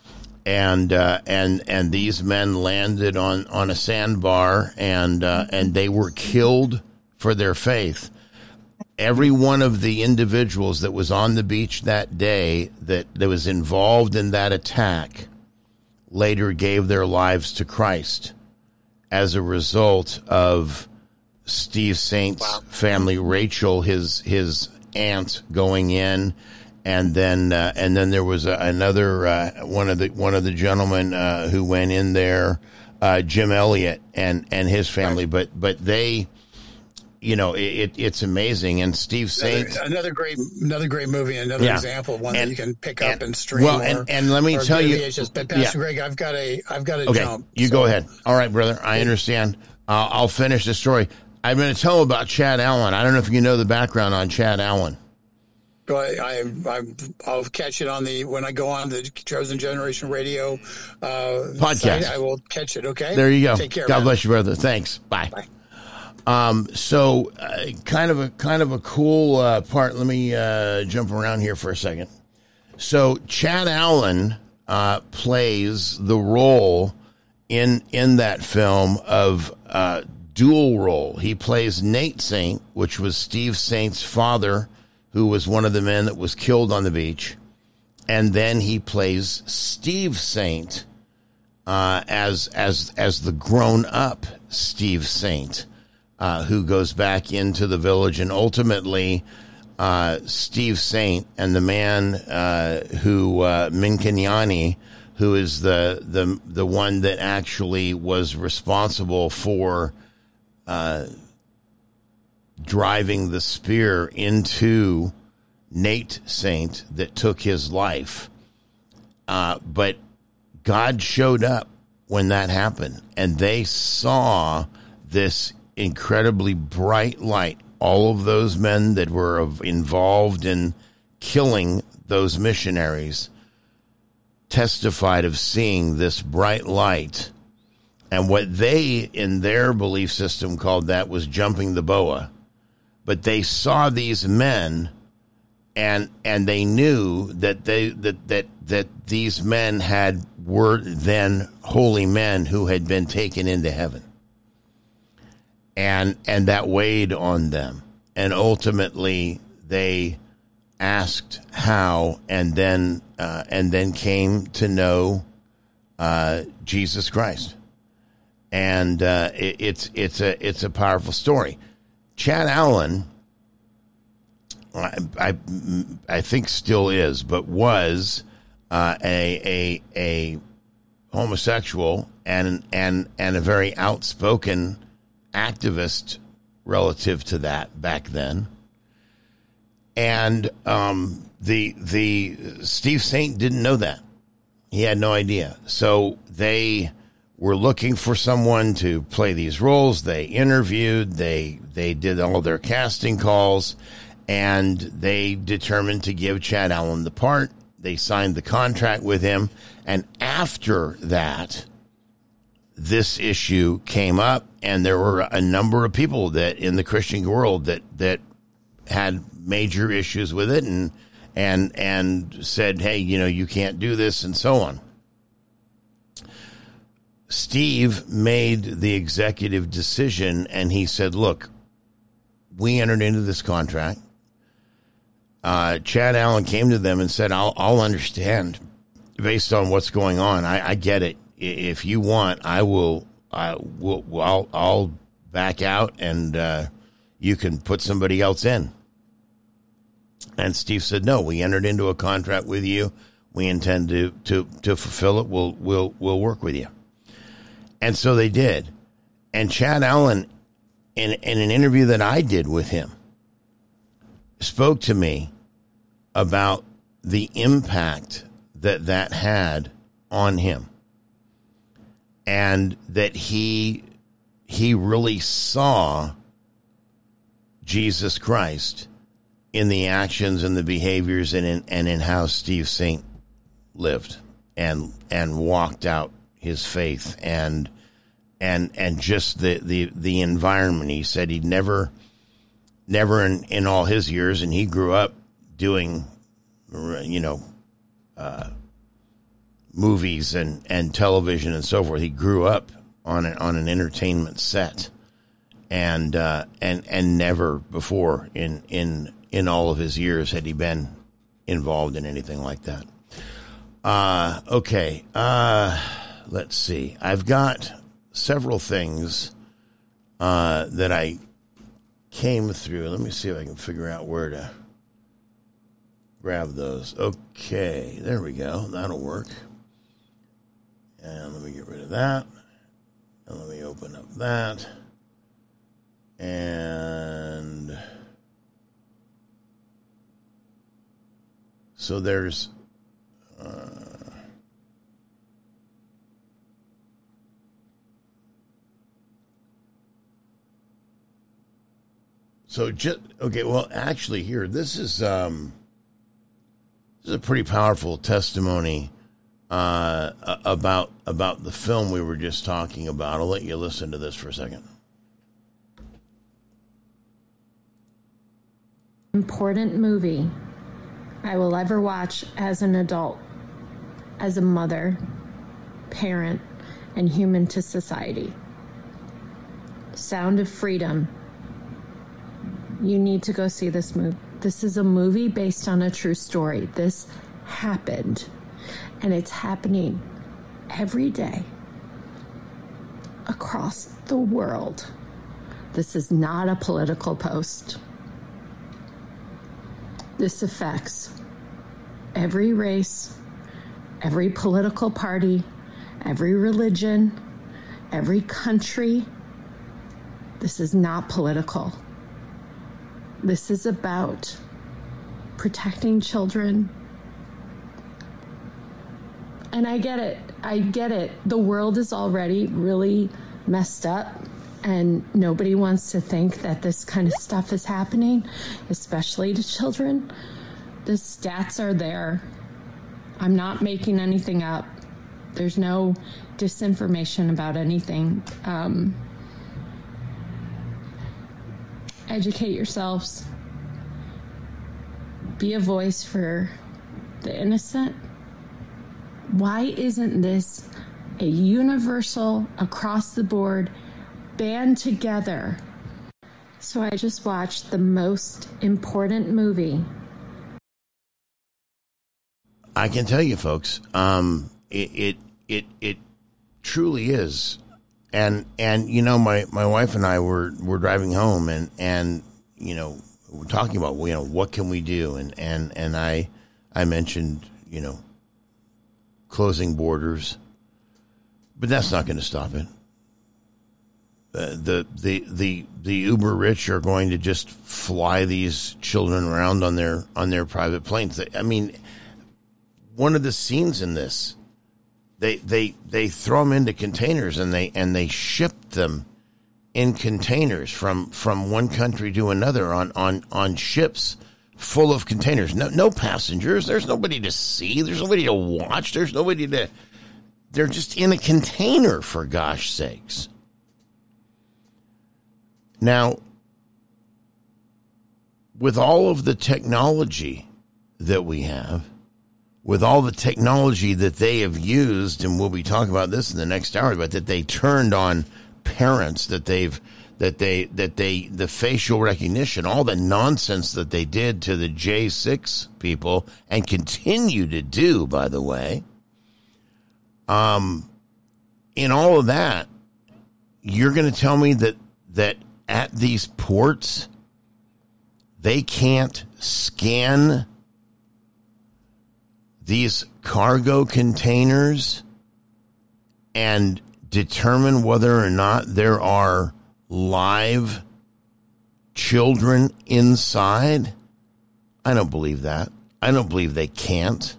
And uh, and and these men landed on, on a sandbar, and uh, and they were killed for their faith. Every one of the individuals that was on the beach that day that, that was involved in that attack later gave their lives to Christ as a result of Steve Saint's wow. family, Rachel, his his aunt, going in, and then uh, and then there was a, another uh, one of the one of the gentlemen uh, who went in there, uh, Jim Elliott and, and his family, right. but but they. You know, it, it's amazing. And Steve Saint, another, another great, another great movie, another yeah. example of one and, that you can pick and, up and stream. Well, or, and, and let me tell you, but Pastor yeah. Greg, I've got a, I've got a okay, jump. You so. go ahead. All right, brother. I understand. Uh, I'll finish the story. I'm going to tell about Chad Allen. I don't know if you know the background on Chad Allen. Go ahead. I, I, I'll catch it on the when I go on the Chosen Generation Radio uh, podcast. Site, I will catch it. Okay. There you go. Take care. God man. bless you, brother. Thanks. Bye. Bye. Um, so uh, kind of a kind of a cool uh, part. Let me uh, jump around here for a second. So Chad Allen uh, plays the role in in that film of uh, dual role. He plays Nate Saint, which was Steve Saint's father, who was one of the men that was killed on the beach, and then he plays Steve Saint uh, as as as the grown up Steve Saint. Uh, who goes back into the village, and ultimately uh, Steve Saint and the man uh, who uh, Minkenyani, who is the the the one that actually was responsible for uh, driving the spear into Nate Saint that took his life. Uh, but God showed up when that happened, and they saw this incredibly bright light. All of those men that were involved in killing those missionaries testified of seeing this bright light. And what they, in their belief system, called that was jumping the boa. But they saw these men, and and they knew that they that that that these men had were then holy men who had been taken into heaven. And and that weighed on them. And ultimately they asked how, and then uh, and then came to know uh, Jesus Christ. And uh, it, it's it's a it's a powerful story. Chad Allen, I I, I think still is, but was uh, a a a homosexual and and and a very outspoken activist relative to that back then. And um, the the Steve Saint didn't know that. He had no idea. So they were looking for someone to play these roles. They interviewed, they they did all their casting calls, and they determined to give Chad Allen the part. They signed the contract with him, and after that, this issue came up, and there were a number of people that in the Christian world that that had major issues with it, and and and said, hey, you know, you can't do this, and so on. Steve made the executive decision, and he said, look, we entered into this contract. Uh, Chad Allen came to them and said, I'll, I'll understand based on what's going on. I, I get it. If you want, I will, I will, I'll, I'll back out, and uh, you can put somebody else in. And Steve said, no, we entered into a contract with you. We intend to, to, to fulfill it. We'll, we'll, we'll work with you. And so they did. And Chad Allen, in, in an interview that I did with him, spoke to me about the impact that that had on him. And that he he really saw Jesus Christ in the actions and the behaviors and in, and in how Steve Saint lived and and walked out his faith and and and just the, the, the environment. He said he'd never never in, in all his years, and he grew up doing, you know, uh, movies and, and television and so forth. He grew up on an, on an entertainment set, and uh, and and never before in in in all of his years had he been involved in anything like that. Uh, okay. Uh, let's see. I've got several things uh, that I came through. Let me see if I can figure out where to grab those. Okay, there we go. That'll work. And let me get rid of that. And let me open up that. And so there's uh, so just okay. Well, actually, here this is um, this is a pretty powerful testimony uh, about about the film we were just talking about. I'll let you listen to this for a second. Important movie I will ever watch as an adult, as a mother, parent, and human to society. Sound of Freedom. You need to go see this movie. This is a movie based on a true story. This happened, and it's happening every day across the world. This is not a political post. This affects every race, every political party, every religion, every country. This is not political. This is about protecting children. And I get it. I get it. The world is already really messed up, and nobody wants to think that this kind of stuff is happening, especially to children. The stats are there. I'm not making anything up. There's no disinformation about anything. Um, educate yourselves. Be a voice for the innocent. Why isn't this a universal, across the board, band together? So I just watched the most important movie. I can tell you, folks, um, it, it it it truly is, and and you know, my, my wife and I were were driving home, and and you know, we're talking about, you know, what can we do, and and and I I mentioned, you know, closing borders, but that's not going to stop it. Uh, the the the the uber rich are going to just fly these children around on their on their private planes. I mean, one of the scenes in this, they they they throw them into containers and they and they ship them in containers from from one country to another on on on ships full of containers. No no passengers. There's nobody to see. There's nobody to watch. There's nobody to. They're just in a container, for gosh sakes. Now, with all of the technology that we have, with all the technology that they have used, and we'll be talking about this in the next hour, but that they turned on parents, that they've, that they, that they, the facial recognition, all the nonsense that they did to the J six people and continue to do, by the way. Um, in all of that, you're going to tell me that, that at these ports, they can't scan these cargo containers and determine whether or not there are live children inside? I don't believe that. I don't believe they can't.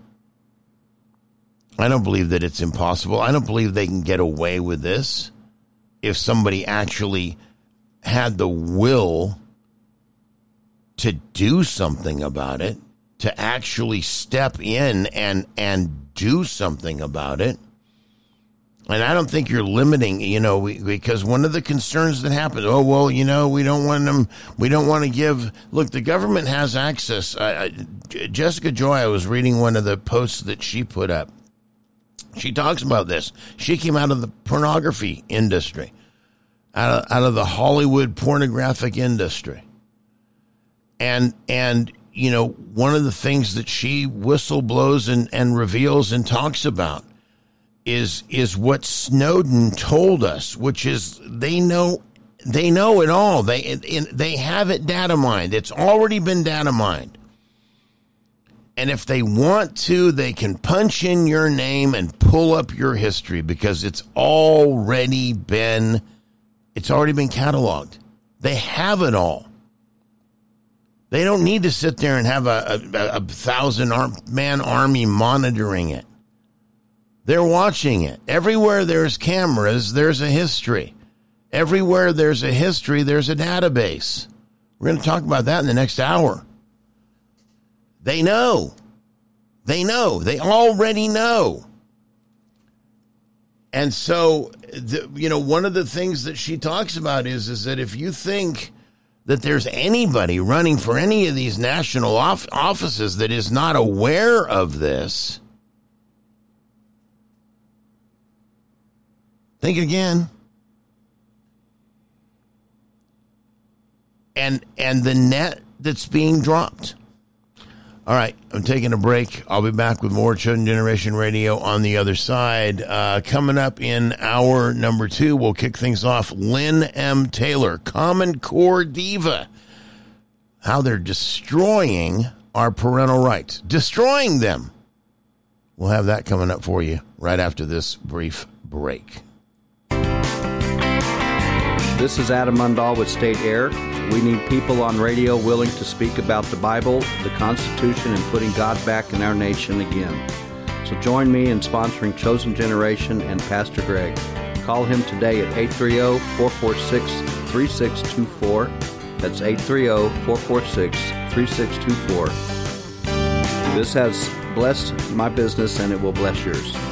I don't believe that it's impossible. I don't believe they can get away with this if somebody actually had the will to do something about it, to actually step in and and do something about it. And I don't think you're limiting, you know, we, because one of the concerns that happens, oh, well, you know, we don't want them, we don't want to give, look, the government has access. I, I, Jessica Joy, I was reading one of the posts that she put up. She talks about this. She came out of the pornography industry, out of, out of the Hollywood pornographic industry. And, and, you know, one of the things that she whistleblows and, and reveals and talks about is, is what Snowden told us, which is they know, they know it all. They, they have it data mined. It's already been data mined. And if they want to, they can punch in your name and pull up your history because it's already been, it's already been cataloged. They have it all. They don't need to sit there and have a, a, a thousand man army monitoring it. They're watching it. Everywhere there's cameras, there's a history. Everywhere there's a history, there's a database. We're going to talk about that in the next hour. They know. They know. They already know. And so, the, you know, one of the things that she talks about is, is that if you think that there's anybody running for any of these national off- offices that is not aware of this, think again. And and the net that's being dropped. All right, I'm taking a break. I'll be back with more Chosen Generation Radio on the other side. Uh, coming up in hour number two, we'll kick things off. Lynn M. Taylor, Common Core diva. How they're destroying our parental rights. Destroying them. We'll have that coming up for you right after this brief break. This is Adam Mundahl with State Air. We need people on radio willing to speak about the Bible, the Constitution, and putting God back in our nation again. So join me in sponsoring Chosen Generation and Pastor Greg. Call him today at eight three zero, four four six, three six two four. That's eight three zero, four four six, three six two four. This has blessed my business and it will bless yours.